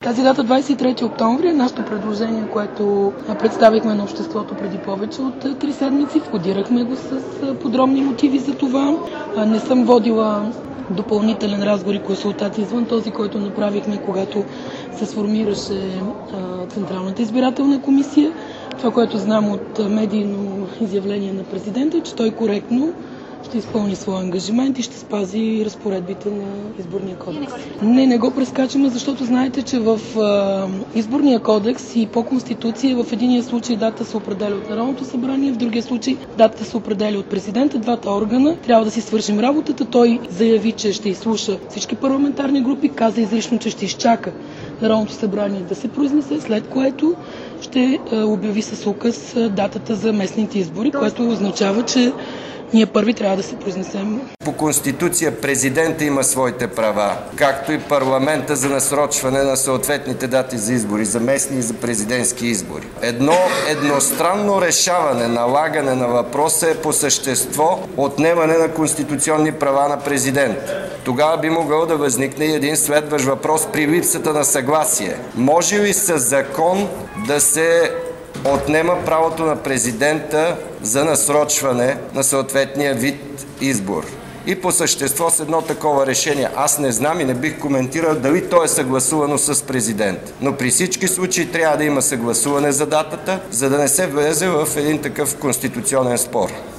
Тази дата 23 октомври е нашето предложение, което представихме на обществото преди повече от 3 седмици. Входирахме го с подробни мотиви за това. Не съм водила допълнителен разговор и консултации извън този, който направихме, когато се сформираше Централната избирателна комисия. Това, което знам от медийно изявление на президента, е, че той коректно ще изпълни своя ангажимент и ще спази разпоредбите на изборния кодекс. Не го прескачаме, защото знаете, че в изборния кодекс и по Конституция в единия случай дата се определя от Народното събрание, в другия случай дата се определя от президента. Двата органа трябва да си свършим работата. Той заяви, че ще изслуша всички парламентарни групи, каза изрично, че ще изчака Народното събрание да се произнесе, след което ще обяви с указ датата за местните избори, което означава, че ние първи трябва да се произнесем. По Конституция президента има своите права, както и парламента за насрочване на съответните дати за избори, за местни и за президентски избори. Едностранно решаване, налагане на въпроса е по същество отнемане на конституционни права на президента. Тогава би могъл да възникне и един следващ въпрос при липсата на съгласие. Може ли със закон да се отнема правото на президента за насрочване на съответния вид избор? И по същество с едно такова решение аз не знам и не бих коментирал дали то е съгласувано с президента. Но при всички случаи трябва да има съгласуване за датата, за да не се влезе в един такъв конституционен спор.